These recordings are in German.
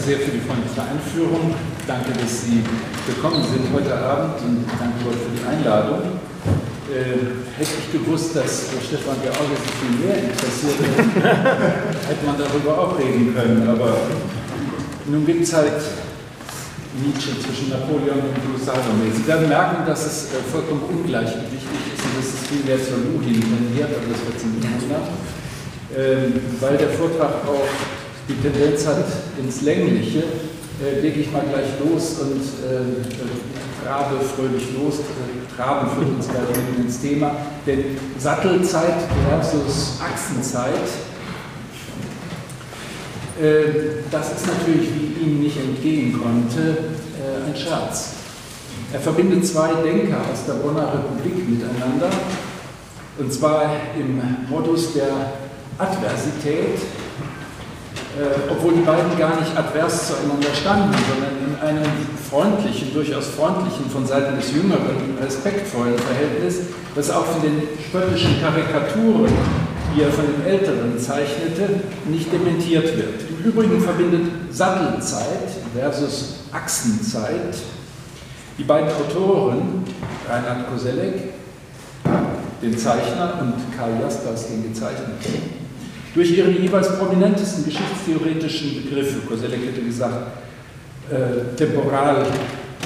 sehr für die freundliche Einführung. Danke, dass Sie gekommen sind heute Abend und danke Gott für die Einladung. Hätte ich gewusst, dass Stefan George sich viel mehr interessiert hätte man darüber auch reden können. Aber nun gibt es halt Nietzsche zwischen Napoleon und Salome. Sie werden merken, dass es vollkommen ungleichgewichtig ist und dass es viel mehr zur Luhin tendiert, aber das wird Sie nicht wundern. Weil der Vortrag auch die Tendenz hat ins Längliche, lege ich mal gleich los und trabe fröhlich los. Traben führt uns gleich ins Thema. Denn Sattelzeit versus Achsenzeit, das ist natürlich, wie ihm nicht entgehen konnte, ein Scherz. Er verbindet zwei Denker aus der Bonner Republik miteinander, und zwar im Modus der Adversität, obwohl die beiden gar nicht advers zueinander standen, sondern in einem freundlichen, durchaus freundlichen, von Seiten des Jüngeren, respektvollen Verhältnis, das auch von den spöttischen Karikaturen, die er von den Älteren zeichnete, nicht dementiert wird. Im Übrigen verbindet Sattelzeit versus Achsenzeit die beiden Autoren, Reinhard Koselleck, den Zeichner, und Karl Jaspers, den Gezeichneten, durch ihre jeweils prominentesten geschichtstheoretischen Begriffe, Koselleck hätte gesagt, Temporalbegriffe.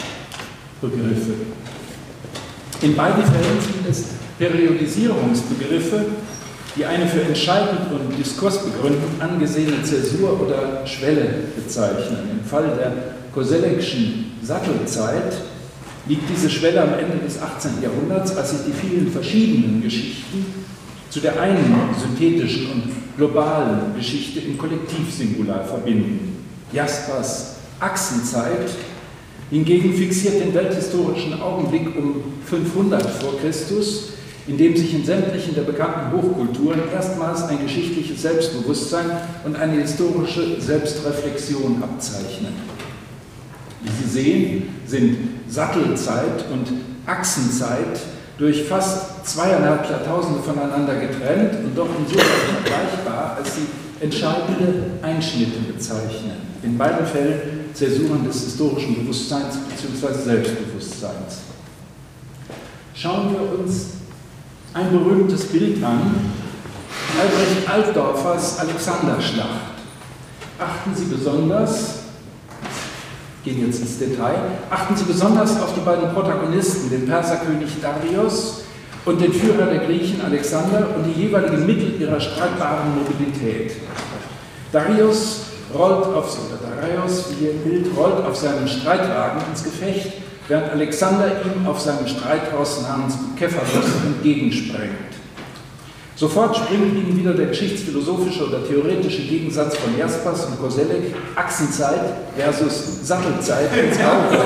In beiden Fällen sind es Periodisierungsbegriffe, die eine für entscheidend und diskursbegründend angesehene Zäsur oder Schwelle bezeichnen. Im Fall der Koselleckschen Sattelzeit liegt diese Schwelle am Ende des 18. Jahrhunderts, als sich die vielen verschiedenen Geschichten zu der einen synthetischen und globalen Geschichte im Kollektivsingular verbinden. Jaspers Achsenzeit hingegen fixiert den welthistorischen Augenblick um 500 vor Christus, in dem sich in sämtlichen der bekannten Hochkulturen erstmals ein geschichtliches Selbstbewusstsein und eine historische Selbstreflexion abzeichnen. Wie Sie sehen, sind Sattelzeit und Achsenzeit durch fast 2,5 Jahrtausende voneinander getrennt und doch insofern vergleichbar, als sie entscheidende Einschnitte bezeichnen. In beiden Fällen Zäsuren des historischen Bewusstseins bzw. Selbstbewusstseins. Schauen wir uns ein berühmtes Bild an, Albrecht Altdorfers Alexanderschlacht. Achten Sie besonders, gehen jetzt ins Detail, achten Sie besonders auf die beiden Protagonisten, den Perserkönig Darius und den Führer der Griechen Alexander, und die jeweiligen Mittel ihrer streitbaren Mobilität. Darius, wie im Bild, rollt auf seinem Streitwagen ins Gefecht, während Alexander ihm auf seinem Streithaus namens Kepharos entgegensprengt. Sofort springt ihnen wieder der geschichtsphilosophische oder theoretische Gegensatz von Jaspers und Koselleck, Achsenzeit versus Sattelzeit, ins Auge.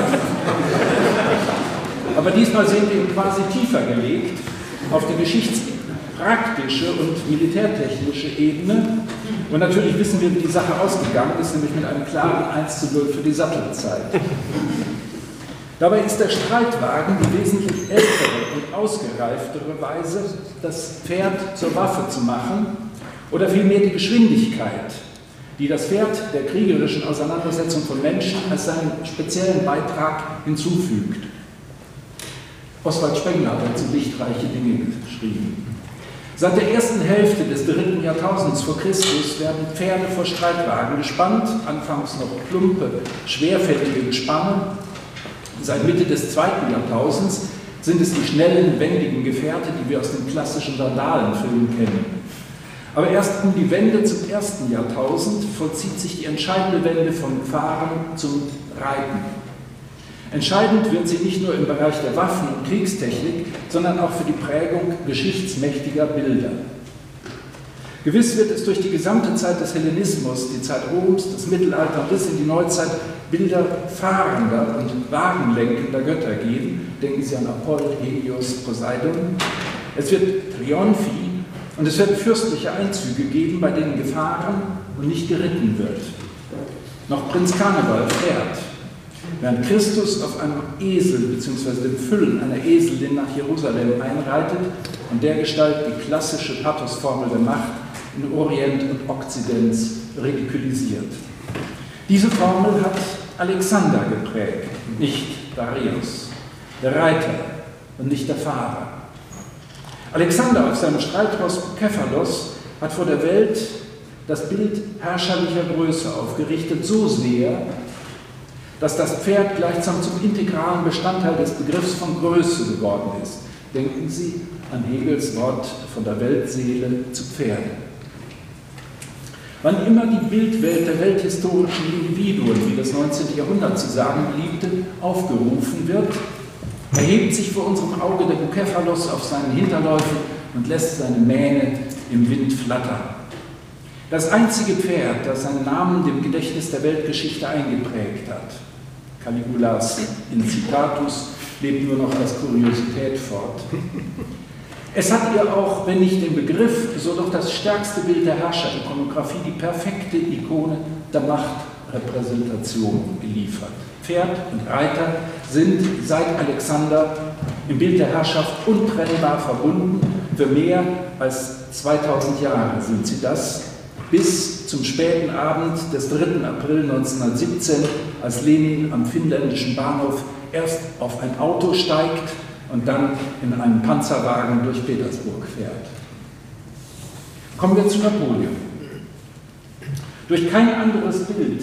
Aber diesmal sind wir quasi tiefer gelegt auf die geschichtspraktische und militärtechnische Ebene. Und natürlich wissen wir, wie die Sache ausgegangen ist, nämlich mit einem klaren 1:0 für die Sattelzeit. Dabei ist der Streitwagen die wesentlich ältere und ausgereiftere Weise, das Pferd zur Waffe zu machen, oder vielmehr die Geschwindigkeit, die das Pferd der kriegerischen Auseinandersetzung von Menschen als seinen speziellen Beitrag hinzufügt. Oswald Spengler hat dazu lichtreiche Dinge geschrieben. Seit der ersten Hälfte des 3. Jahrtausends vor Christus werden Pferde vor Streitwagen gespannt, anfangs noch plumpe, schwerfällige Gespanne. Seit Mitte des 2. Jahrtausends sind es die schnellen, wendigen Gefährte, die wir aus den klassischen Sandalenfilmen kennen. Aber erst um die Wende zum 1. Jahrtausend vollzieht sich die entscheidende Wende vom Fahren zum Reiten. Entscheidend wird sie nicht nur im Bereich der Waffen- und Kriegstechnik, sondern auch für die Prägung geschichtsmächtiger Bilder. Gewiss wird es durch die gesamte Zeit des Hellenismus, die Zeit Roms, das Mittelalter bis in die Neuzeit Bilder fahrender und wagenlenkender Götter geben. Denken Sie an Apoll, Helios, Poseidon. Es wird Triumphi und es wird fürstliche Einzüge geben, bei denen gefahren und nicht geritten wird. Noch Prinz Karneval fährt, während Christus auf einem Esel bzw. dem Füllen einer Eselin nach Jerusalem einreitet und dergestalt die klassische Pathosformel der Macht in Orient und Okzident ridikulisiert. Diese Formel hat Alexander geprägt, nicht Darius, der Reiter und nicht der Fahrer. Alexander auf seinem Streitross Kephalos hat vor der Welt das Bild herrscherlicher Größe aufgerichtet, so sehr, dass das Pferd gleichsam zum integralen Bestandteil des Begriffs von Größe geworden ist. Denken Sie an Hegels Wort von der Weltseele zu Pferde. Wann immer die Bildwelt der welthistorischen Individuen, wie das 19. Jahrhundert zu sagen beliebte, aufgerufen wird, erhebt sich vor unserem Auge der Bukephalos auf seinen Hinterläufen und lässt seine Mähne im Wind flattern. Das einzige Pferd, das seinen Namen dem Gedächtnis der Weltgeschichte eingeprägt hat, Caligulas Incitatus, lebt nur noch als Kuriosität fort. Es hat ihr auch, wenn nicht den Begriff, so doch das stärkste Bild der Herrscherikonographie, die perfekte Ikone der Machtrepräsentation geliefert. Pferd und Reiter sind seit Alexander im Bild der Herrschaft untrennbar verbunden. Für mehr als 2000 Jahre sind sie das, bis zum späten Abend des 3. April 1917, als Lenin am finnländischen Bahnhof erst auf ein Auto steigt und dann in einen Panzerwagen durch Petersburg fährt. Kommen wir zu Napoleon. Durch kein anderes Bild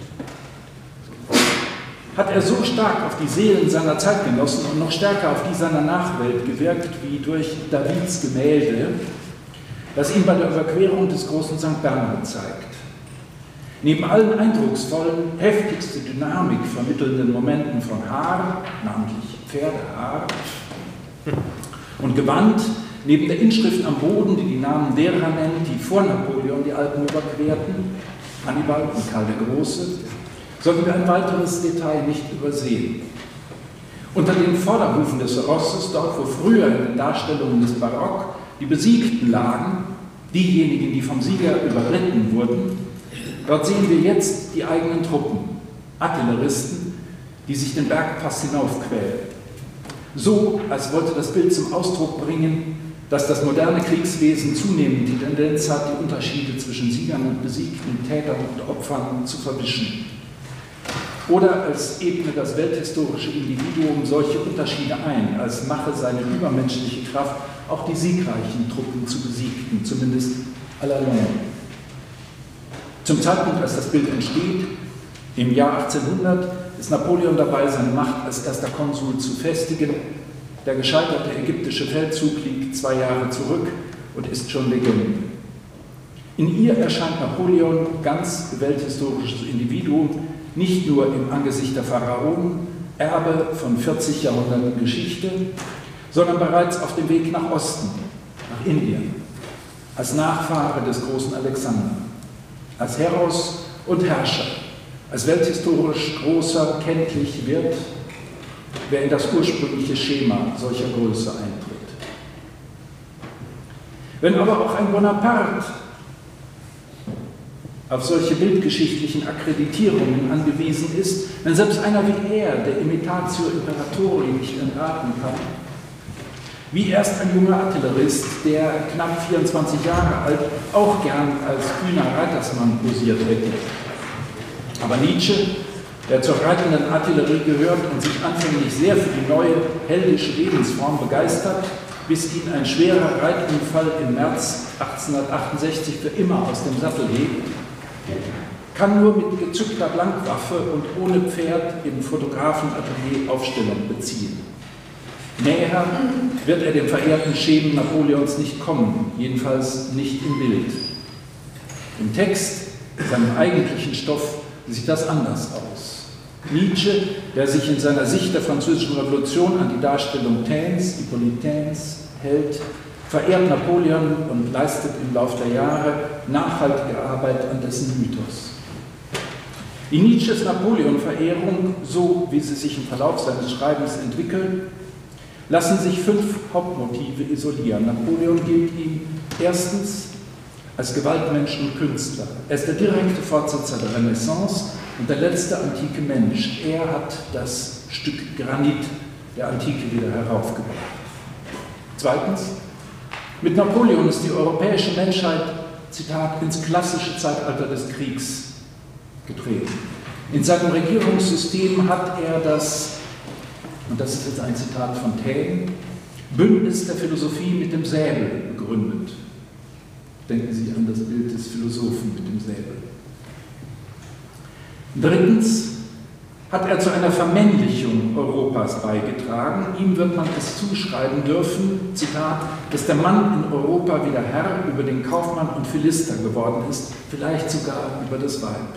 hat er so stark auf die Seelen seiner Zeitgenossen und noch stärker auf die seiner Nachwelt gewirkt wie durch Davids Gemälde, das ihn bei der Überquerung des großen St. Bernhard zeigt. Neben allen eindrucksvollen, heftigste Dynamik vermittelnden Momenten von Haar, namentlich Pferdehaar, und Gewand, neben der Inschrift am Boden, die die Namen derer nennt, die vor Napoleon die Alpen überquerten, Hannibal und Karl der Große, sollten wir ein weiteres Detail nicht übersehen. Unter den Vorderhufen des Rosses, dort wo früher in den Darstellungen des Barock die Besiegten lagen, diejenigen, die vom Sieger überritten wurden, dort sehen wir jetzt die eigenen Truppen, Artilleristen, die sich den Bergpass hinaufquälen. So, als wollte das Bild zum Ausdruck bringen, dass das moderne Kriegswesen zunehmend die Tendenz hat, die Unterschiede zwischen Siegern und Besiegten, Tätern und Opfern zu verwischen. Oder als ebne das welthistorische Individuum solche Unterschiede ein, als mache seine übermenschliche Kraft auch die siegreichen Truppen zu Besiegten, zumindest à la longue. Zum Zeitpunkt, als das Bild entsteht, im Jahr 1800, ist Napoleon dabei, seine Macht als erster Konsul zu festigen. Der gescheiterte ägyptische Feldzug liegt 2 Jahre zurück und ist schon Legende. In ihr erscheint Napoleon, ganz welthistorisches Individuum, nicht nur im Angesicht der Pharaonen, Erbe von 40 Jahrhunderten Geschichte, sondern bereits auf dem Weg nach Osten, nach Indien, als Nachfahre des großen Alexander, als Heros und Herrscher, als welthistorisch großer kenntlich wird, wer in das ursprüngliche Schema solcher Größe eintritt. Wenn aber auch ein Bonaparte auf solche bildgeschichtlichen Akkreditierungen angewiesen ist, wenn selbst einer wie er, der Imitatio Imperatori, nicht entraten kann, wie erst ein junger Artillerist, der knapp 24 Jahre alt, auch gern als kühner Reitersmann posiert hätte. Aber Nietzsche, der zur reitenden Artillerie gehört und sich anfänglich sehr für die neue heldische Lebensform begeistert, bis ihn ein schwerer Reitunfall im März 1868 für immer aus dem Sattel hebt, kann nur mit gezückter Blankwaffe und ohne Pferd im Fotografenatelier Aufstellung beziehen. Näher wird er dem verehrten Schemen Napoleons nicht kommen, jedenfalls nicht im Bild. Im Text, seinem eigentlichen Stoff, sieht das anders aus. Nietzsche, der sich in seiner Sicht der französischen Revolution an die Darstellung Taines, Hippolytains hält, verehrt Napoleon und leistet im Laufe der Jahre nachhaltige Arbeit an dessen Mythos. Die Nietzsches Napoleon-Verehrung, so wie sie sich im Verlauf seines Schreibens entwickelt, lassen sich 5 Hauptmotive isolieren. Napoleon gilt ihm erstens als Gewaltmensch und Künstler. Er ist der direkte Fortsetzer der Renaissance und der letzte antike Mensch. Er hat das Stück Granit der Antike wieder heraufgebracht. Zweitens, mit Napoleon ist die europäische Menschheit, Zitat, ins klassische Zeitalter des Kriegs getreten. In seinem Regierungssystem hat er das, und das ist jetzt ein Zitat von Taine, Bündnis der Philosophie mit dem Säbel begründet. Denken Sie an das Bild des Philosophen mit dem Säbel. Drittens hat er zu einer Vermännlichung Europas beigetragen. Ihm wird man es zuschreiben dürfen, Zitat, dass der Mann in Europa wieder Herr über den Kaufmann und Philister geworden ist, vielleicht sogar über das Weib.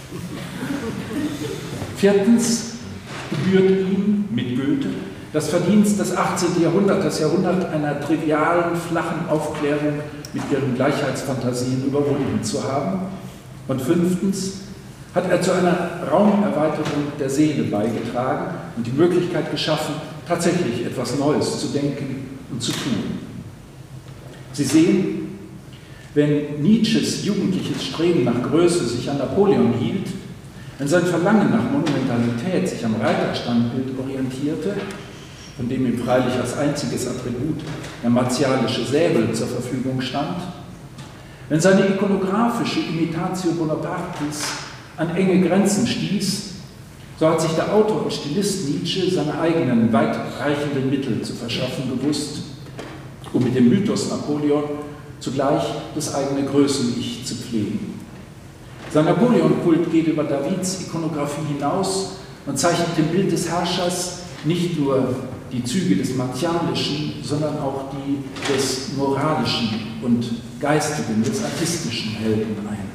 Viertens gebührt ihm mit Goethe das Verdienst des 18. Jahrhunderts, das Jahrhundert einer trivialen, flachen Aufklärung mit ihren Gleichheitsfantasien überwunden zu haben. Und fünftens hat er zu einer Raumerweiterung der Seele beigetragen und die Möglichkeit geschaffen, tatsächlich etwas Neues zu denken und zu tun. Sie sehen, wenn Nietzsches jugendliches Streben nach Größe sich an Napoleon hielt, wenn sein Verlangen nach Monumentalität sich am Reiterstandbild orientierte, von dem ihm freilich als einziges Attribut der martialische Säbel zur Verfügung stand, wenn seine ikonografische Imitatio Bonapartis an enge Grenzen stieß, so hat sich der Autor und Stilist Nietzsche seine eigenen weitreichenden Mittel zu verschaffen gewusst, um mit dem Mythos Napoleon zugleich das eigene Größen-Ich zu pflegen. Sein Napoleon-Kult geht über Davids Ikonografie hinaus und zeichnet dem Bild des Herrschers nicht nur die Züge des Martialischen, sondern auch die des Moralischen und Geistigen, des artistischen Helden ein.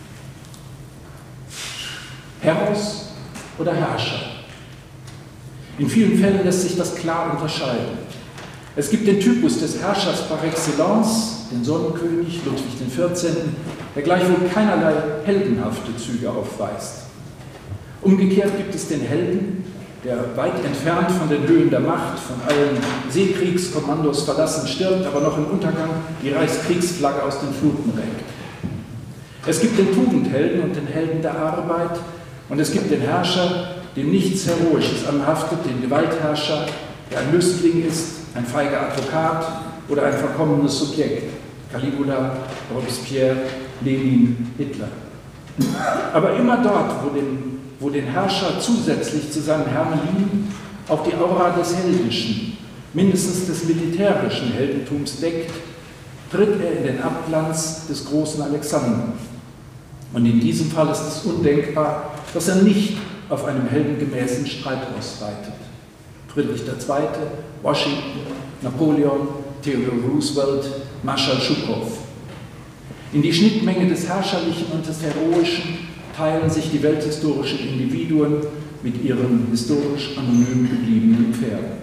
Heros oder Herrscher? In vielen Fällen lässt sich das klar unterscheiden. Es gibt den Typus des Herrschers par excellence, den Sonnenkönig Ludwig XIV., der gleichwohl keinerlei heldenhafte Züge aufweist. Umgekehrt gibt es den Helden, der weit entfernt von den Höhen der Macht, von allen Seekriegskommandos verlassen stirbt, aber noch im Untergang die Reichskriegsflagge aus den Fluten reckt. Es gibt den Tugendhelden und den Helden der Arbeit, und es gibt den Herrscher, dem nichts Heroisches anhaftet, den Gewaltherrscher, der ein Lüstling ist, ein feiger Advokat oder ein verkommenes Subjekt. Caligula, Robespierre, Lenin, Hitler. Aber immer dort, wo den Herrscher zusätzlich zu seinem Hermelin auch die Aura des Heldischen, mindestens des militärischen Heldentums deckt, tritt er in den Abglanz des großen Alexander. Und in diesem Fall ist es undenkbar, dass er nicht auf einem heldengemäßen Streitross reitet. Friedrich II., Washington, Napoleon, Theodore Roosevelt, Marschall Schukow. In die Schnittmenge des Herrscherlichen und des Heroischen teilen sich die welthistorischen Individuen mit ihren historisch anonym gebliebenen Pferden.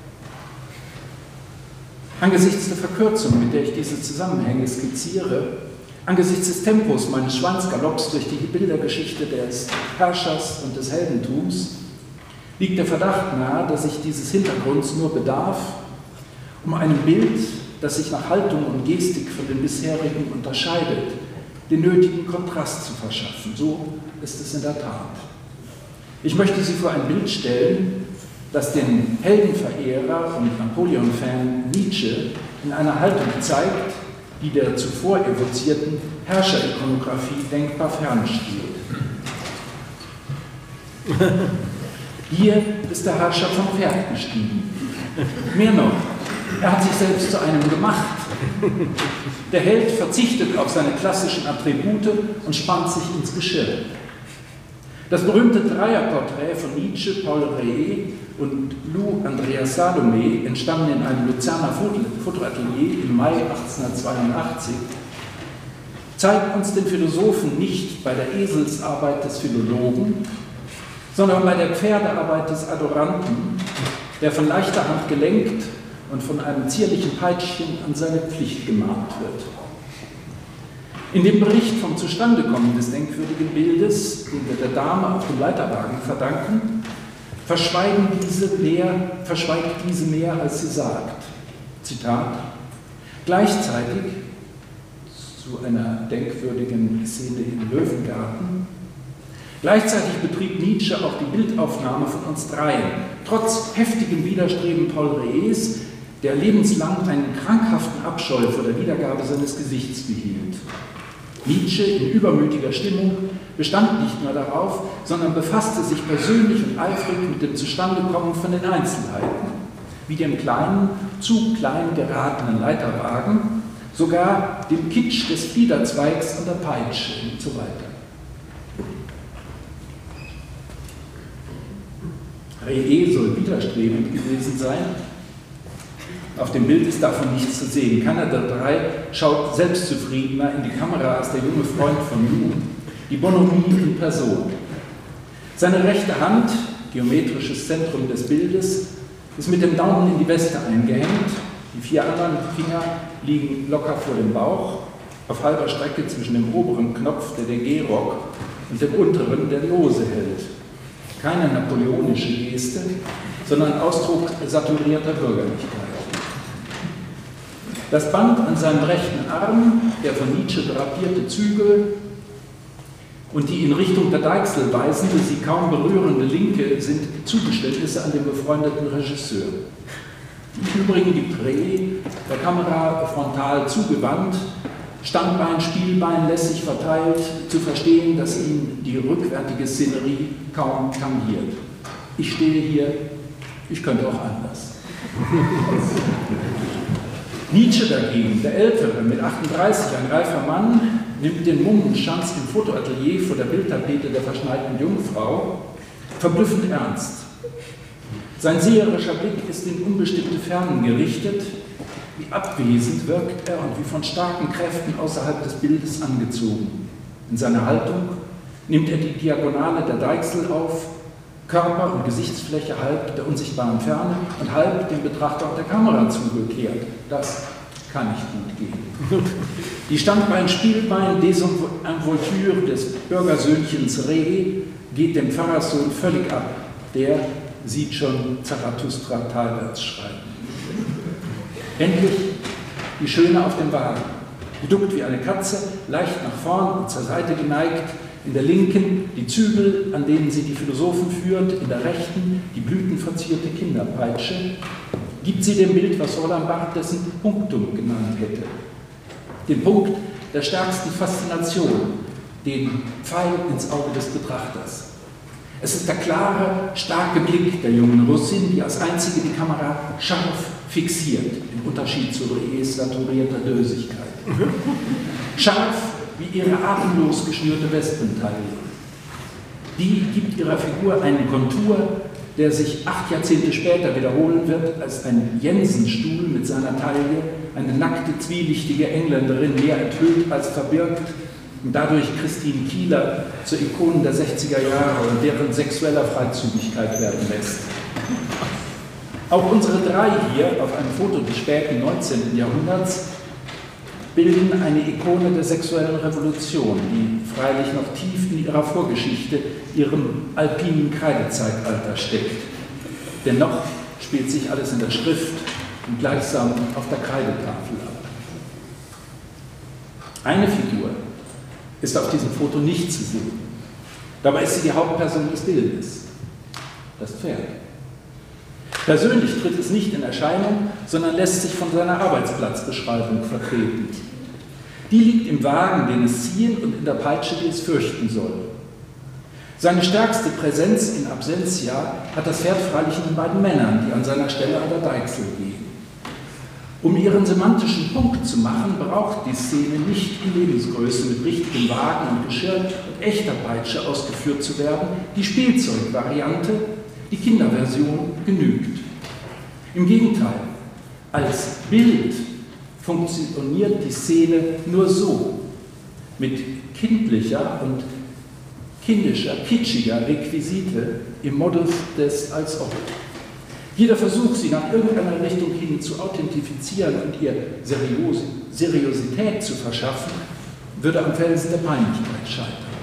Angesichts der Verkürzung, mit der ich diese Zusammenhänge skizziere, angesichts des Tempos meines Schwanzgalopps durch die Bildergeschichte des Herrschers und des Heldentums, liegt der Verdacht nahe, dass ich dieses Hintergrunds nur bedarf, um einem Bild, das sich nach Haltung und Gestik von den bisherigen unterscheidet, den nötigen Kontrast zu verschaffen. So ist es in der Tat. Ich möchte Sie vor ein Bild stellen, das den Heldenverehrer und Napoleon-Fan Nietzsche in einer Haltung zeigt, die der zuvor evozierten Herrscherikonographie denkbar fernsteht. Hier ist der Herrscher vom Pferd gestiegen. Mehr noch, er hat sich selbst zu einem gemacht. Der Held verzichtet auf seine klassischen Attribute und spannt sich ins Geschirr. Das berühmte Dreierporträt von Nietzsche, Paul Rée und Lou Andreas Salome, entstanden in einem Luzerner Fotoatelier im Mai 1882, zeigt uns den Philosophen nicht bei der Eselsarbeit des Philologen, sondern bei der Pferdearbeit des Adoranten, der von leichter Hand gelenkt und von einem zierlichen Peitschchen an seine Pflicht gemahnt wird. In dem Bericht vom Zustandekommen des denkwürdigen Bildes, den wir der Dame auf dem Leiterwagen verdanken, verschweigt diese mehr, als sie sagt. Zitat: Gleichzeitig, zu einer denkwürdigen Szene im Löwengarten, gleichzeitig betrieb Nietzsche auch die Bildaufnahme von uns dreien, trotz heftigem Widerstreben Paul Rées, der lebenslang einen krankhaften Abscheu vor der Wiedergabe seines Gesichts behielt. Nietzsche in übermütiger Stimmung bestand nicht nur darauf, sondern befasste sich persönlich und eifrig mit dem Zustandekommen von den Einzelheiten, wie dem kleinen, zu klein geratenen Leiterwagen, sogar dem Kitsch des Fliederzweigs an der Peitsche und so weiter. Reé soll widerstrebend gewesen sein. Auf dem Bild ist davon nichts zu sehen. Keiner der drei schaut selbstzufriedener in die Kamera als der junge Freund von Lou, die Bonhomie in Person. Seine rechte Hand, geometrisches Zentrum des Bildes, ist mit dem Daumen in die Weste eingehängt. Die 4 anderen Finger liegen locker vor dem Bauch, auf halber Strecke zwischen dem oberen Knopf, der den Gehrock, und dem unteren, der lose hält. Keine napoleonische Geste, sondern Ausdruck saturierter Bürgerlichkeit. Das Band an seinem rechten Arm, der von Nietzsche drapierte Zügel und die in Richtung der Deichsel weisende, sie kaum berührende Linke sind Zugeständnisse an den befreundeten Regisseur. Im Übrigen gibt Reé der Kamera frontal zugewandt, Standbein, Spielbein lässig verteilt, zu verstehen, dass ihn die rückwärtige Szenerie kaum tangiert. Ich stehe hier, ich könnte auch anders. Nietzsche dagegen, der Ältere, mit 38, ein reifer Mann, nimmt den Mummenschanz im Fotoatelier vor der Bildtapete der verschneiten Jungfrau verblüffend ernst. Sein seherischer Blick ist in unbestimmte Fernen gerichtet, wie abwesend wirkt er und wie von starken Kräften außerhalb des Bildes angezogen. In seiner Haltung nimmt er die Diagonale der Deichsel auf, Körper und Gesichtsfläche halb der unsichtbaren Ferne und halb dem Betrachter und der Kamera zugekehrt. Das kann nicht gut gehen. Die Standbein-Spielbein-Desinvolture des Bürgersöhnchens Reé geht dem Pfarrerssohn völlig ab. Der sieht schon Zarathustra talwärts schreiten. Endlich die Schöne auf dem Wagen, geduckt wie eine Katze, leicht nach vorn und zur Seite geneigt, in der linken die Zügel, an denen sie die Philosophen führt, in der rechten die blütenverzierte Kinderpeitsche, gibt sie dem Bild, was Roland Barthes Punktum genannt hätte. Den Punkt der stärksten Faszination, den Pfeil ins Auge des Betrachters. Es ist der klare, starke Blick der jungen Russin, die als einzige die Kamera scharf fixiert, im Unterschied zu Reés saturierter Dösigkeit. Scharf wie ihre atemlos geschnürte Wespentaille. Die gibt ihrer Figur einen Kontur, der sich 8 Jahrzehnte später wiederholen wird, als ein Jensenstuhl mit seiner Taille, eine nackte, zwielichtige Engländerin mehr enthüllt als verbirgt und dadurch Christine Kieler zur Ikone der 60er Jahre und deren sexueller Freizügigkeit werden lässt. Auch unsere 3 hier auf einem Foto des späten 19. Jahrhunderts bilden eine Ikone der sexuellen Revolution, die freilich noch tief in ihrer Vorgeschichte, ihrem alpinen Kreidezeitalter steckt. Dennoch spielt sich alles in der Schrift und gleichsam auf der Kreidetafel ab. Eine Figur ist auf diesem Foto nicht zu sehen. Dabei ist sie die Hauptperson des Bildes, das Pferd. Persönlich tritt es nicht in Erscheinung, sondern lässt sich von seiner Arbeitsplatzbeschreibung vertreten. Die liegt im Wagen, den es ziehen, und in der Peitsche, die es fürchten soll. Seine stärkste Präsenz in Absentia hat das Pferd freilich in den beiden Männern, die an seiner Stelle an der Deichsel gehen. Um ihren semantischen Punkt zu machen, braucht die Szene nicht in Lebensgröße mit richtigem Wagen und Geschirr und echter Peitsche ausgeführt zu werden. Die Spielzeugvariante, die Kinderversion, genügt. Im Gegenteil, als Bild funktioniert die Szene nur so, mit kindlicher und kindischer, kitschiger Requisite im Modus des Als ob. Jeder Versuch, sie nach irgendeiner Richtung hin zu authentifizieren und ihr Seriosität zu verschaffen, würde am Felsen der Peinlichkeit scheitern.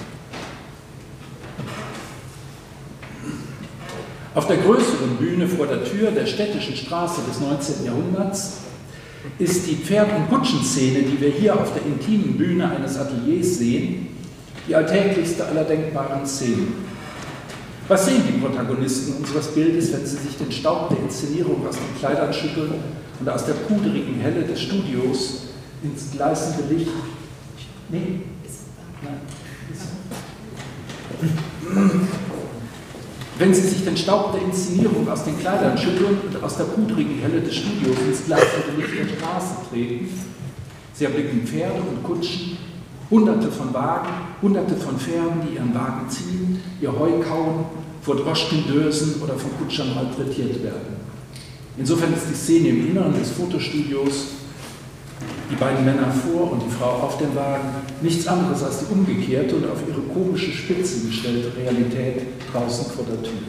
Auf der größeren Bühne vor der Tür der städtischen Straße des 19. Jahrhunderts ist die Pferd- und Kutschenszene, die wir hier auf der intimen Bühne eines Ateliers sehen, die alltäglichste aller denkbaren Szenen. Was sehen die Protagonisten unseres Bildes, wenn sie sich den Staub der Inszenierung aus den Kleidern schütteln und aus der pudrigen Helle des Studios ins gleißende Licht? Nee. Es Wenn Sie sich den Staub der Inszenierung aus den Kleidern schütteln und aus der pudrigen Helle des Studios ins gleißende Licht der Straße treten, Sie erblicken Pferde und Kutschen, Hunderte von Wagen, Hunderte von Pferden, die ihren Wagen ziehen, ihr Heu kauen, vor Droschken dösen oder von Kutschern malträtiert werden. Insofern ist die Szene im Inneren des Fotostudios, die beiden Männer vor und die Frau auf dem Wagen, nichts anderes als die umgekehrte und auf ihre komische Spitze gestellte Realität draußen vor der Tür.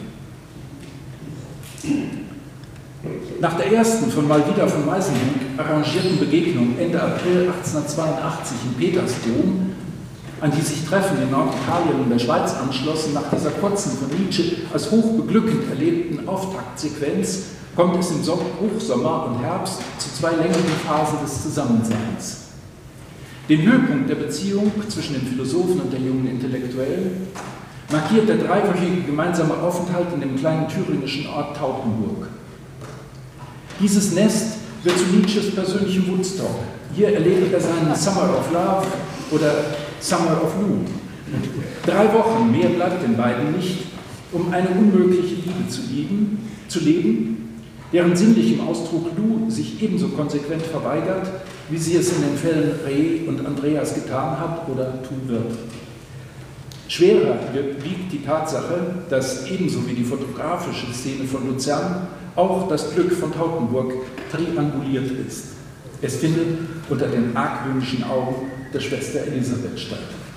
Nach der ersten von Malvida von Meisenbuch arrangierten Begegnung Ende April 1882 im Petersdom, an die sich Treffen in Norditalien und der Schweiz anschlossen, nach dieser kurzen, von Nietzsche als hochbeglückend erlebten Auftaktsequenz, kommt es im Hochsommer und Herbst zu zwei längeren Phasen des Zusammenseins. Den Höhepunkt der Beziehung zwischen dem Philosophen und der jungen Intellektuellen markiert der dreiwöchige gemeinsame Aufenthalt in dem kleinen thüringischen Ort Tautenburg. Dieses Nest wird zu Nietzsches persönlichem Woodstock. Hier erlebt er seinen Summer of Love oder Summer of Lou. 3 Wochen, mehr bleibt den beiden nicht, um eine unmögliche Liebe zu leben, deren sinnlichem Ausdruck Lou sich ebenso konsequent verweigert, wie sie es in den Fällen Reh und Andreas getan hat oder tun wird. Schwerer wiegt die Tatsache, dass ebenso wie die fotografische Szene von Luzern auch das Glück von Tautenburg trianguliert ist. Es findet unter den argwöhnischen Augen der Schwester Elisabeth statt.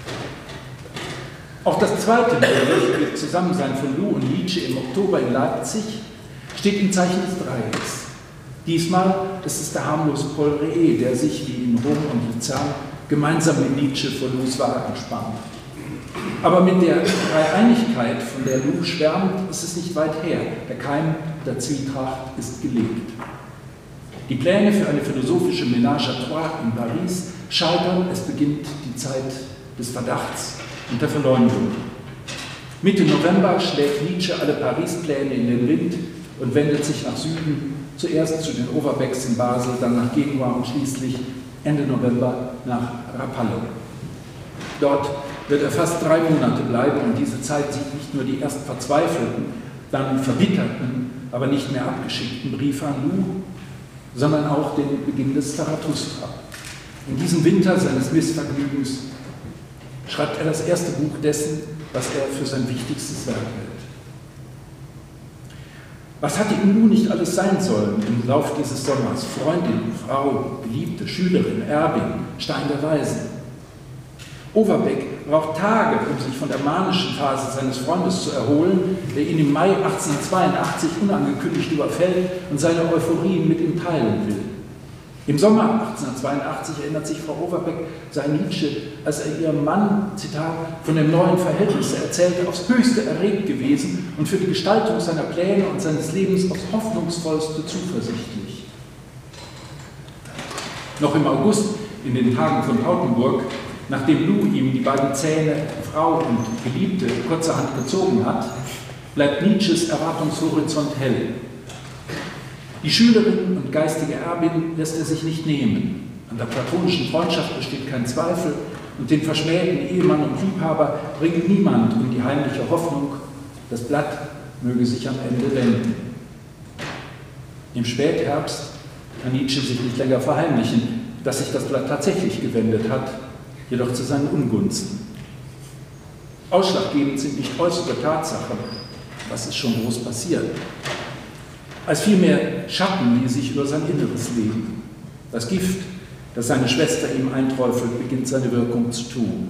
Auch das zweite mehrwöchige Zusammensein von Lou und Nietzsche im Oktober in Leipzig steht im Zeichen des Dreiecks. Diesmal ist es der harmlose Paul Reé, der sich wie in Rom und Luzern gemeinsam mit Nietzsche vor Lous Wagen spannt. Aber mit der Dreieinigkeit, von der Lou schwärmt, ist es nicht weit her. Der Keim der Zwietracht ist gelegt. Die Pläne für eine philosophische Ménage à trois in Paris scheitern, es beginnt die Zeit des Verdachts und der Verleumdung. Mitte November schlägt Nietzsche alle Paris-Pläne in den Wind und wendet sich nach Süden, zuerst zu den Overbecks in Basel, dann nach Genua und schließlich Ende November nach Rapallo. Dort wird er fast 3 Monate bleiben und diese Zeit sieht nicht nur die erst verzweifelten, dann verbitterten, aber nicht mehr abgeschickten Briefe an Lou, sondern auch den Beginn des Zarathustra. In diesem Winter seines Missvergnügens schreibt er das erste Buch dessen, was er für sein wichtigstes Werk hält. Was hatte in Lou nicht alles sein sollen im Lauf dieses Sommers? Freundin, Frau, Geliebte, Schülerin, Erbin, Stein der Weisen. Overbeck braucht Tage, um sich von der manischen Phase seines Freundes zu erholen, der ihn im Mai 1882 unangekündigt überfällt und seine Euphorien mit ihm teilen will. Im Sommer 1882 erinnert sich Frau Overbeck, sei Nietzsche, als er ihrem Mann, Zitat, von dem neuen Verhältnis erzählte, aufs Höchste erregt gewesen und für die Gestaltung seiner Pläne und seines Lebens aufs Hoffnungsvollste zuversichtlich. Noch im August, in den Tagen von Tautenburg, nachdem Lou ihm die beiden Zähne Frau und Geliebte kurzerhand gezogen hat, bleibt Nietzsches Erwartungshorizont hell. Die Schülerin und geistige Erbin lässt er sich nicht nehmen. An der platonischen Freundschaft besteht kein Zweifel und den verschmähten Ehemann und Liebhaber bringt niemand um die heimliche Hoffnung, das Blatt möge sich am Ende wenden. Im Spätherbst kann Nietzsche sich nicht länger verheimlichen, dass sich das Blatt tatsächlich gewendet hat, jedoch zu seinen Ungunsten. Ausschlaggebend sind nicht äußere Tatsachen, was ist schon groß passiert, als vielmehr Schatten, die sich über sein Inneres legen. Das Gift, das seine Schwester ihm einträufelt, beginnt seine Wirkung zu tun.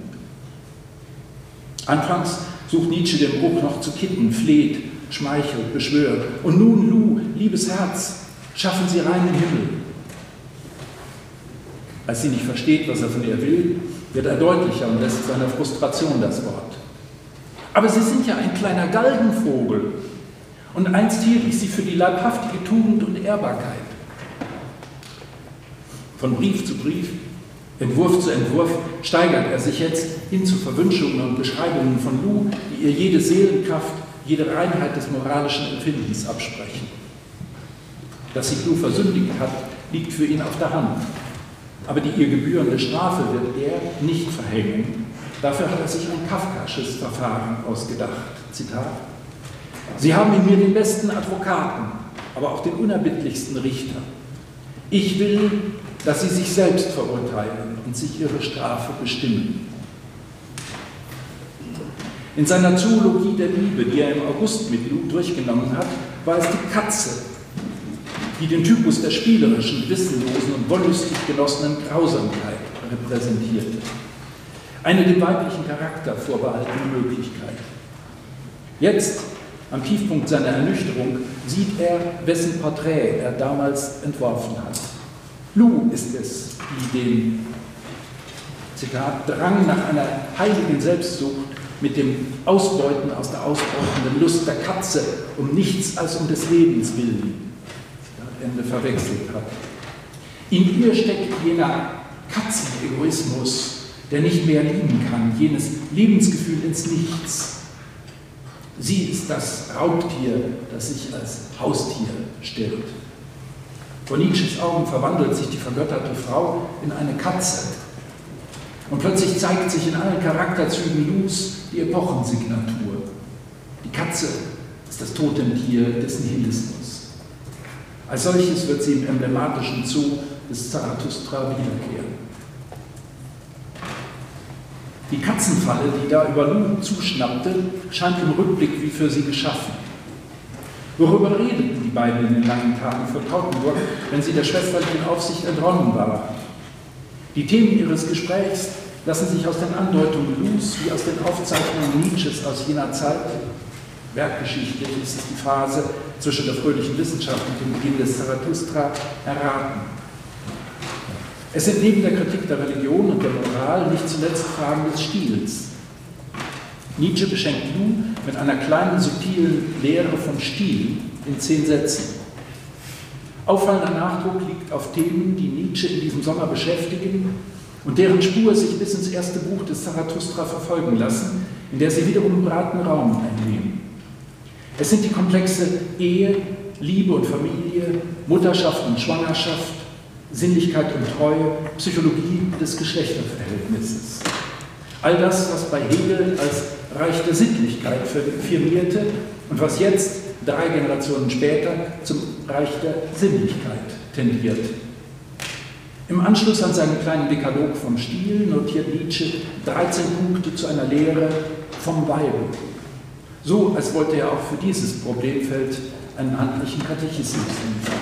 Anfangs sucht Nietzsche den Bruch noch zu kitten, fleht, schmeichelt, beschwört. Und nun, Lou, liebes Herz, schaffen Sie reinen Himmel. Als sie nicht versteht, was er von ihr will, wird er deutlicher und lässt seiner Frustration das Wort. Aber Sie sind ja ein kleiner Galgenvogel. Und einst hielt ich Sie für die leibhaftige Tugend und Ehrbarkeit. Von Brief zu Brief, Entwurf zu Entwurf steigert er sich jetzt hin zu Verwünschungen und Beschreibungen von Lou, die ihr jede Seelenkraft, jede Reinheit des moralischen Empfindens absprechen. Dass sich Lou versündigt hat, liegt für ihn auf der Hand. Aber die ihr gebührende Strafe wird er nicht verhängen, Dafür hat er sich ein kafkaisches Verfahren ausgedacht. Zitat: Sie haben in mir den besten Advokaten, aber auch den unerbittlichsten Richter. Ich will, dass Sie sich selbst verurteilen und sich Ihre Strafe bestimmen. In seiner Zoologie der Liebe, die er im August mit Lou durchgenommen hat, war es die Katze, die den Typus der spielerischen, wissenlosen und wollüstig genossenen Grausamkeit repräsentierte. Eine dem weiblichen Charakter vorbehaltene Möglichkeit. Jetzt, am Tiefpunkt seiner Ernüchterung, sieht er, wessen Porträt er damals entworfen hat. Lou ist es, die den, Zitat, Drang nach einer heiligen Selbstsucht mit dem Ausbeuten aus der ausbeutenden Lust der Katze um nichts als um des Lebens willen, Ende, verwechselt hat. In ihr steckt jener Katzenegoismus, der nicht mehr lieben kann, jenes Lebensgefühl ins Nichts. Sie ist das Raubtier, das sich als Haustier stellt. Vor Nietzsches Augen verwandelt sich die vergötterte Frau in eine Katze. Und plötzlich zeigt sich in allen Charakterzügen Lous die Epochensignatur. Die Katze ist das Totemtier des Nihilismus. Als solches wird sie im emblematischen Zoo des Zarathustra wiederkehren. Die Katzenfalle, die da über Lou zuschnappte, scheint im Rückblick wie für sie geschaffen. Worüber redeten die beiden in den langen Tagen vor Tautenburg, wenn sie der schwesterlichen Aufsicht entronnen waren? Die Themen ihres Gesprächs lassen sich aus den Andeutungen Lous wie aus den Aufzeichnungen Nietzsches aus jener Zeit, werkgeschichtlich ist es die Phase zwischen der fröhlichen Wissenschaft und dem Beginn des Zarathustra, erraten. Es sind neben der Kritik der Religion und der Moral nicht zuletzt Fragen des Stils. Nietzsche beschenkt Lou mit einer kleinen, subtilen Lehre von Stil in 10 Sätzen. Auffallender Nachdruck liegt auf Themen, die Nietzsche in diesem Sommer beschäftigen und deren Spur sich bis ins erste Buch des Zarathustra verfolgen lassen, in der sie wiederum breiten Raum einnehmen. Es sind die komplexe Ehe, Liebe und Familie, Mutterschaft und Schwangerschaft, Sinnlichkeit und Treue, Psychologie des Geschlechterverhältnisses. All das, was bei Hegel als Reich der Sittlichkeit firmierte und was jetzt, 3 Generationen später, zum Reich der Sinnlichkeit tendiert. Im Anschluss an seinen kleinen Dekalog vom Stil notiert Nietzsche 13 Punkte zu einer Lehre vom Weibe. So, als wollte er auch für dieses Problemfeld einen handlichen Katechismus liefern.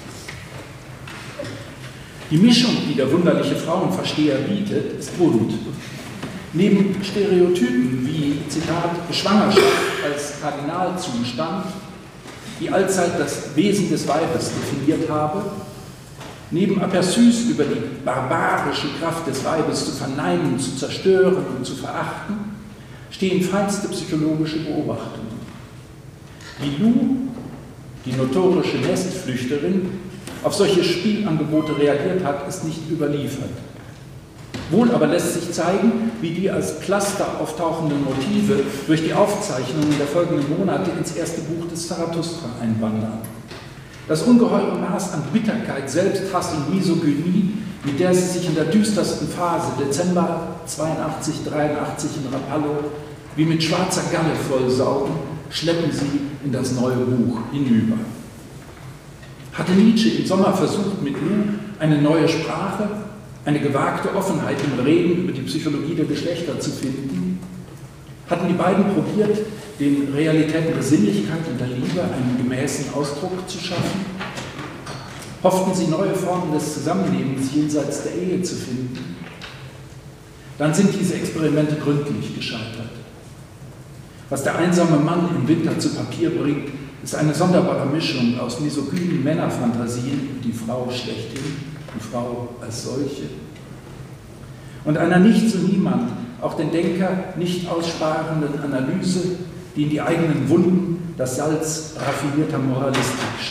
Die Mischung, die der wunderliche Frauenversteher bietet, ist bunt. Neben Stereotypen wie, Zitat, Schwangerschaft als Kardinalzustand, die allzeit das Wesen des Weibes definiert habe, neben Aperçus über die barbarische Kraft des Weibes zu verneinen, zu zerstören und zu verachten, stehen feinste psychologische Beobachtungen. Wie Lou, die notorische Nestflüchterin, auf solche Spielangebote reagiert hat, ist nicht überliefert. Wohl aber lässt sich zeigen, wie die als Cluster auftauchenden Motive durch die Aufzeichnungen der folgenden Monate ins erste Buch des Zarathustra einwandern. Das ungeheure Maß an Bitterkeit, Selbsthass und Misogynie, mit der sie sich in der düstersten Phase, Dezember 82, 83 in Rapallo, wie mit schwarzer Galle vollsaugen, schleppen sie in das neue Buch hinüber. Hatte Nietzsche im Sommer versucht, mit Lou eine neue Sprache, eine gewagte Offenheit im Reden über die Psychologie der Geschlechter zu finden? Hatten die beiden probiert, den Realitäten der Sinnlichkeit und der Liebe einen gemäßen Ausdruck zu schaffen? Hofften sie, neue Formen des Zusammenlebens jenseits der Ehe zu finden? Dann sind diese Experimente gründlich gescheitert. Was der einsame Mann im Winter zu Papier bringt, ist eine sonderbare Mischung aus misogynen Männerfantasien, die Frau schlechthin, die Frau als solche, und einer nicht zu niemand, auch den Denker nicht aussparenden Analyse, die in die eigenen Wunden das Salz raffinierter Moralistik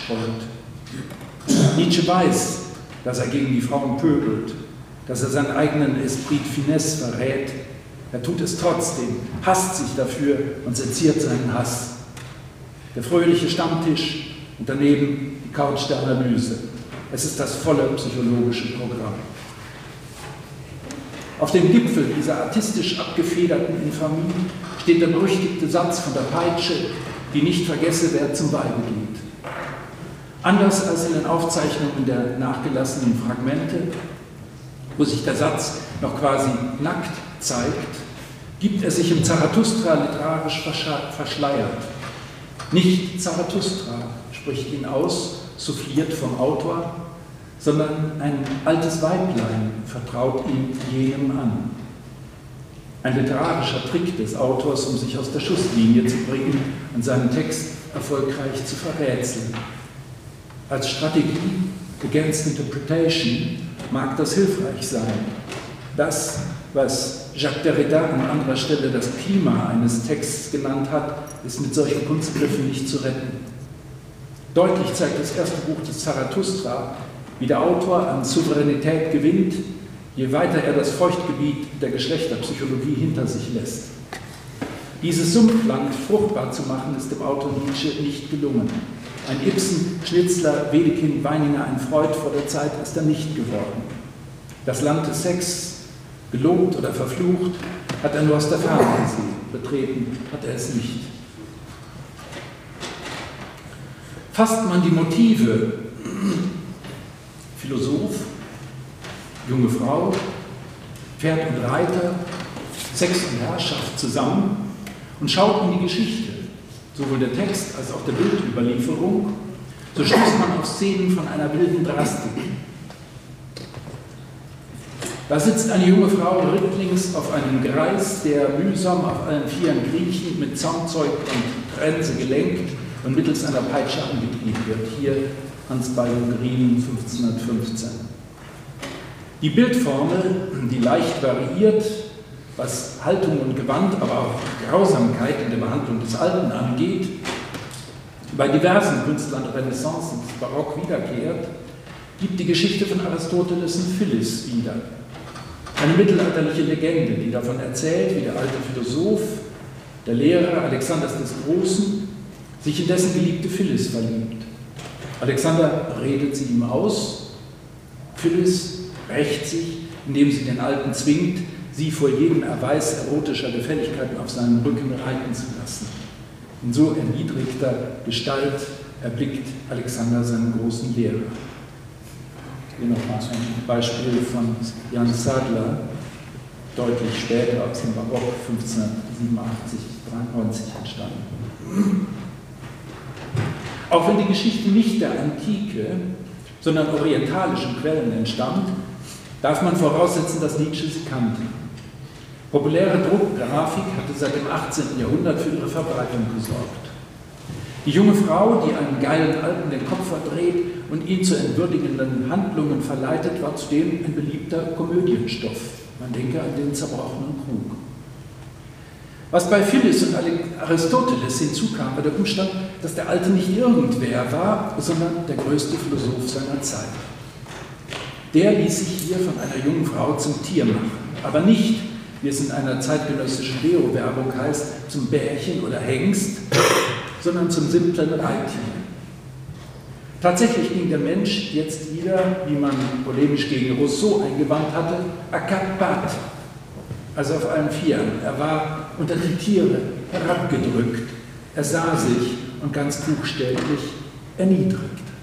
streut. Nietzsche weiß, dass er gegen die Frauen pöbelt, dass er seinen eigenen Esprit Finesse verrät. Er tut es trotzdem, hasst sich dafür und seziert seinen Hass. Der fröhliche Stammtisch und daneben die Couch der Analyse. Es ist das volle psychologische Programm. Auf dem Gipfel dieser artistisch abgefederten Infamie steht der berüchtigte Satz von der Peitsche, die nicht vergesse, wer zum Weibe geht. Anders als in den Aufzeichnungen der nachgelassenen Fragmente, wo sich der Satz noch quasi nackt zeigt, gibt er sich im Zarathustra literarisch verschleiert. Nicht Zarathustra spricht ihn aus, souffliert vom Autor, sondern ein altes Weiblein vertraut ihn jenem an. Ein literarischer Trick des Autors, um sich aus der Schusslinie zu bringen und seinen Text erfolgreich zu verrätseln. Als Strategie against interpretation mag das hilfreich sein. Das, was Jacques Derrida an anderer Stelle das Klima eines Texts genannt hat, ist mit solchen Kunstgriffen nicht zu retten. Deutlich zeigt das erste Buch des Zarathustra, wie der Autor an Souveränität gewinnt, je weiter er das Feuchtgebiet der Geschlechterpsychologie hinter sich lässt. Dieses Sumpfland fruchtbar zu machen, ist dem Autor Nietzsche nicht gelungen. Ein Ibsen, Schnitzler, Wedekind, Weininger, ein Freud vor der Zeit ist er nicht geworden. Das Land des Sex, gelobt oder verflucht, hat er nur aus der Ferne gesehen. Betreten hat er es nicht. Fasst man die Motive Philosoph, junge Frau, Pferd und Reiter, Sex und Herrschaft zusammen und schaut in die Geschichte, sowohl der Text als auch der Bildüberlieferung, so stößt man auf Szenen von einer wilden Drastik. Da sitzt eine junge Frau rittlings auf einem Greis, der mühsam auf allen Vieren kriechend mit Zaumzeug und Trense gelenkt und mittels einer Peitsche angetrieben wird. Hier Hans Ballung-Grien, 1515. Die Bildformel, die leicht variiert, was Haltung und Gewand, aber auch Grausamkeit in der Behandlung des Alten angeht, bei diversen Künstlern der Renaissance und des Barock wiederkehrt, gibt die Geschichte von Aristoteles und Phyllis wieder. Eine mittelalterliche Legende, die davon erzählt, wie der alte Philosoph, der Lehrer Alexanders des Großen, sich in dessen geliebte Phyllis verliebt. Alexander redet sie ihm aus, Phyllis rächt sich, indem sie den Alten zwingt, sie vor jedem Erweis erotischer Gefälligkeiten auf seinem Rücken reiten zu lassen. In so erniedrigter Gestalt erblickt Alexander seinen großen Lehrer. Hier nochmal ein Beispiel von Jan Sadler, deutlich später aus dem Barock, 1587, 93 entstanden. Auch wenn die Geschichte nicht der Antike, sondern orientalischen Quellen entstammt, darf man voraussetzen, dass Nietzsche sie kannte. Populäre Druckgrafik hatte seit dem 18. Jahrhundert für ihre Verbreitung gesorgt. Die junge Frau, die einem geilen Alten den Kopf verdreht und ihn zu entwürdigenden Handlungen verleitet, war zudem ein beliebter Komödienstoff. Man denke an den zerbrochenen Krug. Was bei Phyllis und Aristoteles hinzukam, war der Umstand, dass der Alte nicht irgendwer war, sondern der größte Philosoph seiner Zeit. Der ließ sich hier von einer jungen Frau zum Tier machen, aber nicht, wie es in einer zeitgenössischen Deo-Werbung heißt, zum Bärchen oder Hengst, sondern zum simplen Reittier. Tatsächlich ging der Mensch jetzt wieder, wie man polemisch gegen Rousseau eingewandt hatte, à quatre pattes, also auf allen Vieren. Er war unter die Tiere herabgedrückt, er sah sich und ganz buchstäblich erniedrigt.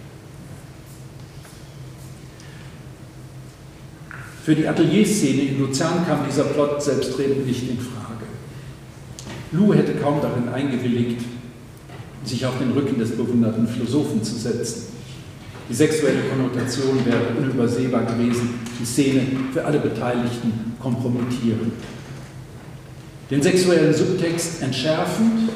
Für die Atelierszene in Luzern kam dieser Plot selbstredend nicht in Frage. Lou hätte kaum darin eingewilligt, sich auf den Rücken des bewunderten Philosophen zu setzen. Die sexuelle Konnotation wäre unübersehbar gewesen, die Szene für alle Beteiligten kompromittierend. Den sexuellen Subtext entschärfend,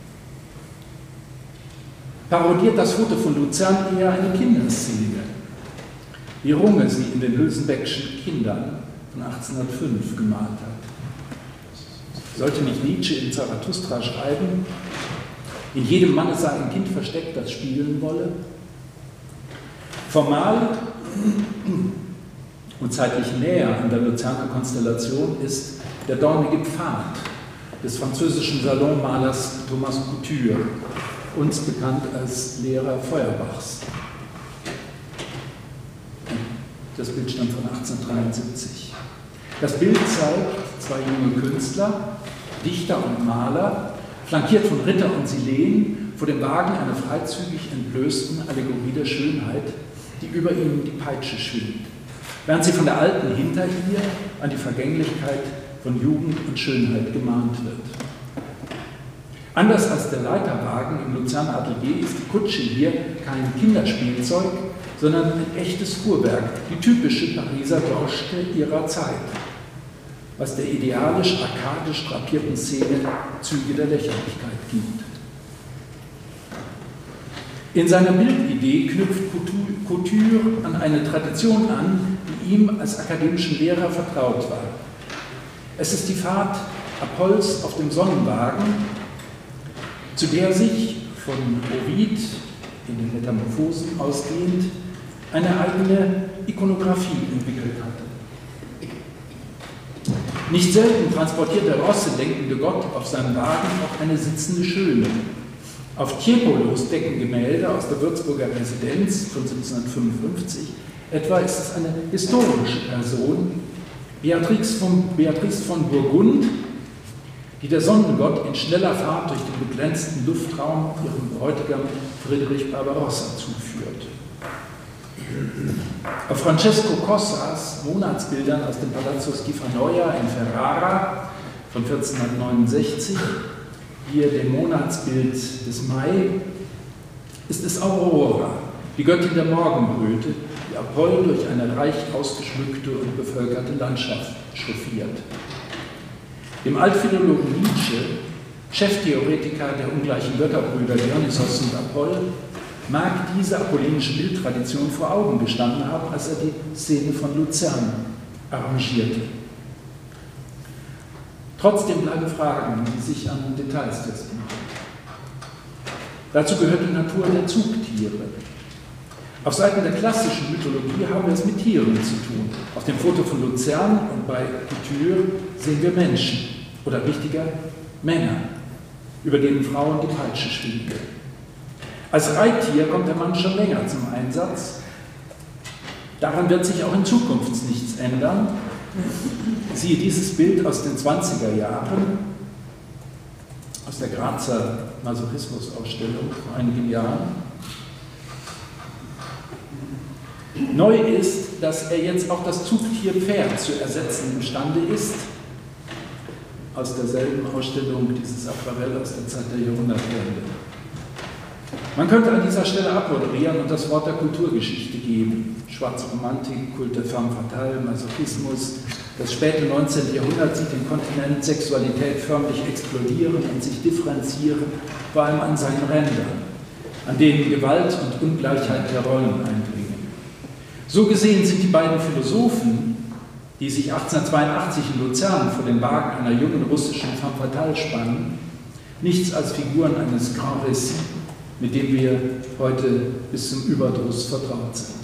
parodiert das Foto von Luzern eher eine Kinderszene, wie Runge sie in den Hülsenbeckschen Kindern von 1805 gemalt hat. Sollte nicht Nietzsche in Zarathustra schreiben, in jedem Manne sei ein Kind versteckt, das spielen wolle? Formal und zeitlich näher an der Luzerner Konstellation ist der dornige Pfad des französischen Salonmalers Thomas Couture, uns bekannt als Lehrer Feuerbachs. Das Bild stammt von 1873. Das Bild zeigt zwei junge Künstler, Dichter und Maler, flankiert von Ritter und Silen, vor dem Wagen einer freizügig entblößten Allegorie der Schönheit, die über ihnen die Peitsche schwingt, während sie von der Alten hinter ihr an die Vergänglichkeit von Jugend und Schönheit gemahnt wird. Anders als der Leiterwagen im Luzerner Atelier ist die Kutsche hier kein Kinderspielzeug, sondern ein echtes Fuhrwerk, die typische Pariser Droschke ihrer Zeit, was der idealisch-arkadisch drapierten Szene Züge der Lächerlichkeit gibt. In seiner Bildidee knüpft Couture an eine Tradition an, die ihm als akademischen Lehrer vertraut war. Es ist die Fahrt Apolls auf dem Sonnenwagen, zu der sich von Ovid in den Metamorphosen ausgehend eine eigene Ikonografie entwickelt hatte. Nicht selten transportiert der Rosse lenkende Gott auf seinem Wagen auch eine sitzende Schöne. Auf Tiepolos Deckengemälde aus der Würzburger Residenz von 1755 etwa ist es eine historische Person, Beatrix von Burgund, die der Sonnengott in schneller Fahrt durch den beglänzten Luftraum ihrem Bräutigam Friedrich Barbarossa zuführt. Auf Francesco Cossas Monatsbildern aus dem Palazzo Schifanoia in Ferrara von 1469, hier dem Monatsbild des Mai, ist es Aurora, die Göttin der Morgenröte, die Apoll durch eine reich ausgeschmückte und bevölkerte Landschaft chauffiert. Dem Altphilologen Nietzsche, Cheftheoretiker der ungleichen Götterbrüder Dionysos und Apoll, mag diese apollinische Bildtradition vor Augen gestanden haben, als er die Szene von Luzern arrangierte. Trotzdem bleiben Fragen, die sich an Details festmachen. Dazu gehört die Natur der Zugtiere. Auf Seiten der klassischen Mythologie haben wir es mit Tieren zu tun. Auf dem Foto von Luzern und bei Couture sehen wir Menschen, oder wichtiger, Männer, über denen Frauen die Peitsche schwingen. Als Reittier kommt der Mann schon länger zum Einsatz. Daran wird sich auch in Zukunft nichts ändern. Siehe dieses Bild aus den 20er Jahren, aus der Grazer Masochismus-Ausstellung vor einigen Jahren. Neu ist, dass er jetzt auch das Zugtier Pferd zu ersetzen imstande ist, aus derselben Ausstellung dieses Aquarell aus der Zeit der Jahrhundertwende. Man könnte an dieser Stelle abmoderieren und das Wort der Kulturgeschichte geben. Schwarze Romantik, Kult der femme fatale, Masochismus. Das späte 19. Jahrhundert sieht den Kontinent Sexualität förmlich explodieren und sich differenzieren, vor allem an seinen Rändern, an denen Gewalt und Ungleichheit der Rollen einbringen. So gesehen sind die beiden Philosophen, die sich 1882 in Luzern vor den Wagen einer jungen russischen femme fatale spannen, nichts als Figuren eines Grand Récit, mit dem wir heute bis zum Überdruss vertraut sind.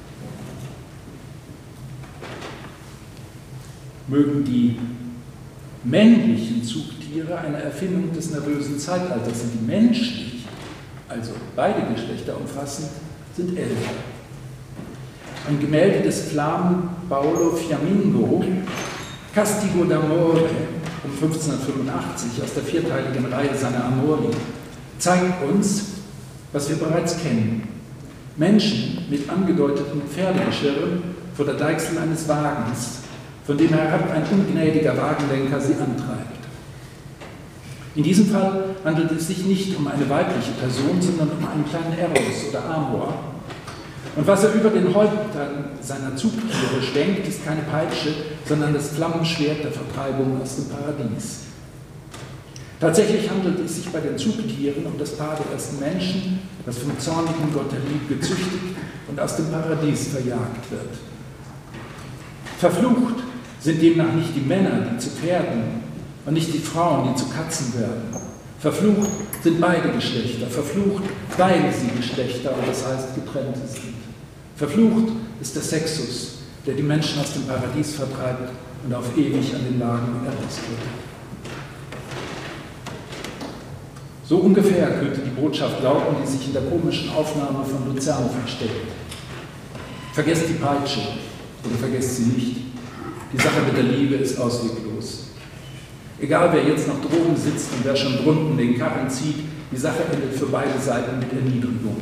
Mögen die männlichen Zugtiere eine Erfindung des nervösen Zeitalters sind, die menschlich, also beide Geschlechter umfassend, sind älter. Ein Gemälde des Flamen Paolo Fiammingo, Castigo d'Amore, um 1585 aus der vierteiligen Reihe seiner Amori, zeigt uns, was wir bereits kennen. Menschen mit angedeuteten Pferdegeschirren vor der Deichsel eines Wagens, von dem herab ein ungnädiger Wagenlenker sie antreibt. In diesem Fall handelt es sich nicht um eine weibliche Person, sondern um einen kleinen Eros oder Amor. Und was er über den Häuptern seiner Zugtiere schwenkt, ist keine Peitsche, sondern das Flammenschwert der Vertreibung aus dem Paradies. Tatsächlich handelt es sich bei den Zugtieren um das Paar der ersten Menschen, das vom zornigen Gott der Liebe gezüchtigt und aus dem Paradies verjagt wird. Verflucht sind demnach nicht die Männer, die zu Pferden, und nicht die Frauen, die zu Katzen werden. Verflucht sind beide Geschlechter, verflucht, weil sie Geschlechter, und das heißt getrennte sind. Verflucht ist der Sexus, der die Menschen aus dem Paradies vertreibt und auf ewig an den Lagen errissen wird. So ungefähr könnte die Botschaft lauten, die sich in der komischen Aufnahme von Luzern versteckt. Vergesst die Peitsche oder vergesst sie nicht. Die Sache mit der Liebe ist ausweglos. Egal, wer jetzt noch Drogen sitzt und wer schon drunten den Karren zieht, die Sache endet für beide Seiten mit Erniedrigung.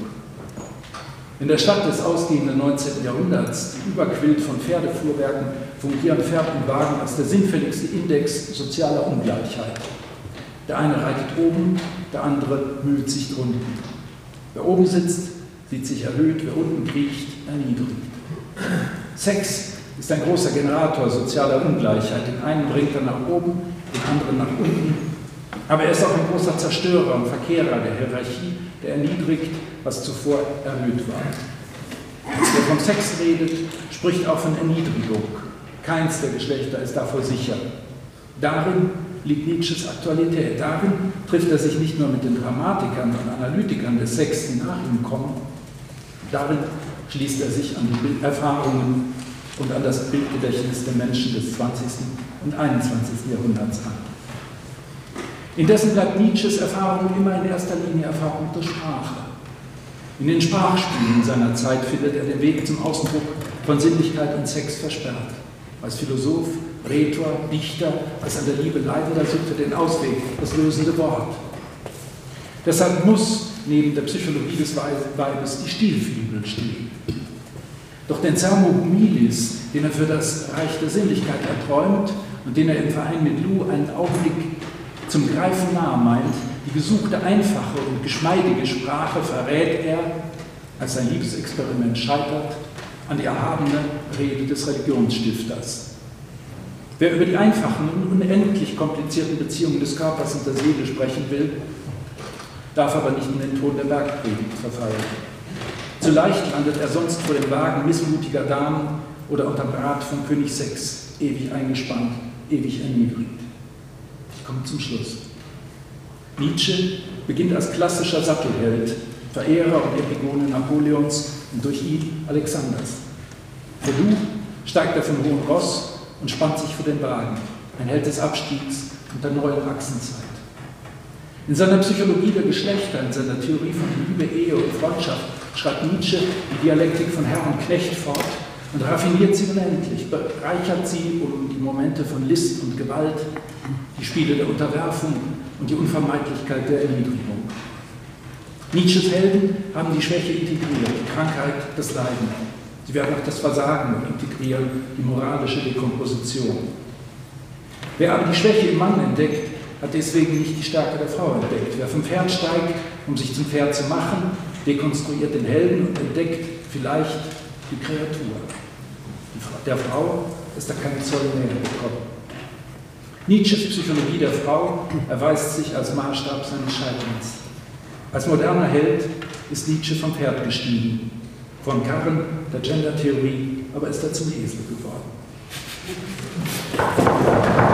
In der Stadt des ausgehenden 19. Jahrhunderts, die überquillt von Pferdefuhrwerken, fungieren Pferd und Wagen als der sinnfälligste Index sozialer Ungleichheit. Der eine reitet oben, der andere müht sich drunten. Wer oben sitzt, sieht sich erhöht, wer unten kriecht, erniedrigt. Sex ist ein großer Generator sozialer Ungleichheit. Den einen bringt er nach oben, den anderen nach unten. Aber er ist auch ein großer Zerstörer und Verkehrer der Hierarchie, der erniedrigt, was zuvor erhöht war. Wer vom Sex redet, spricht auch von Erniedrigung. Keins der Geschlechter ist davor sicher. Darin liegt Nietzsches Aktualität. Darin trifft er sich nicht nur mit den Dramatikern und Analytikern des Sex, die nach ihm kommen. Darin schließt er sich an die Bilderfahrungen und an das Bildgedächtnis der Menschen des 20. und 21. Jahrhunderts an. Indessen bleibt Nietzsches Erfahrung immer in erster Linie Erfahrung der Sprache. In den Sprachspielen seiner Zeit findet er den Weg zum Ausdruck von Sinnlichkeit und Sex versperrt. Als Philosoph, Rhetor, Dichter, als an der Liebe Leidender sucht er den Ausweg, das lösende Wort. Deshalb muss neben der Psychologie des Weibes die Stilfibel stehen. Doch den Sermo Humilis, den er für das Reich der Sinnlichkeit erträumt und den er im Verein mit Lou einen Augenblick zum Greifen nahe meint, die gesuchte einfache und geschmeidige Sprache verrät er, als sein Liebesexperiment scheitert, an die erhabene Rede des Religionsstifters. Wer über die einfachen und unendlich komplizierten Beziehungen des Körpers und der Seele sprechen will, darf aber nicht in den Ton der Bergpredigt verfallen. Zu leicht landet er sonst vor dem Wagen missmutiger Damen oder unterm Rad von König Sex, ewig eingespannt, ewig erniedrigt. Ich komme zum Schluss. Nietzsche beginnt als klassischer Sattelheld, Verehrer und Epigone Napoleons und durch ihn Alexanders. Für Lou steigt er vom hohen Ross und spannt sich vor den Wagen, ein Held des Abstiegs und der neuen Achsenzeit. In seiner Psychologie der Geschlechter, in seiner Theorie von Liebe, Ehe und Freundschaft schreibt Nietzsche die Dialektik von Herr und Knecht fort und raffiniert sie unendlich, bereichert sie um die Momente von List und Gewalt, die Spiele der Unterwerfung und die Unvermeidlichkeit der Erniedrigung. Nietzsches Helden haben die Schwäche integriert, die Krankheit, das Leiden. Sie werden auch das Versagen integrieren, die moralische Dekomposition. Wer aber die Schwäche im Mann entdeckt, hat deswegen nicht die Stärke der Frau entdeckt. Wer vom Pferd steigt, um sich zum Pferd zu machen, dekonstruiert den Helden und entdeckt vielleicht die Kreatur. Der Frau ist da kein Zoll näher gekommen. Nietzsches Psychologie der Frau erweist sich als Maßstab seines Scheiterns. Als moderner Held ist Nietzsche vom Pferd gestiegen, vom Karren der Gendertheorie, aber ist er zum Esel geworden.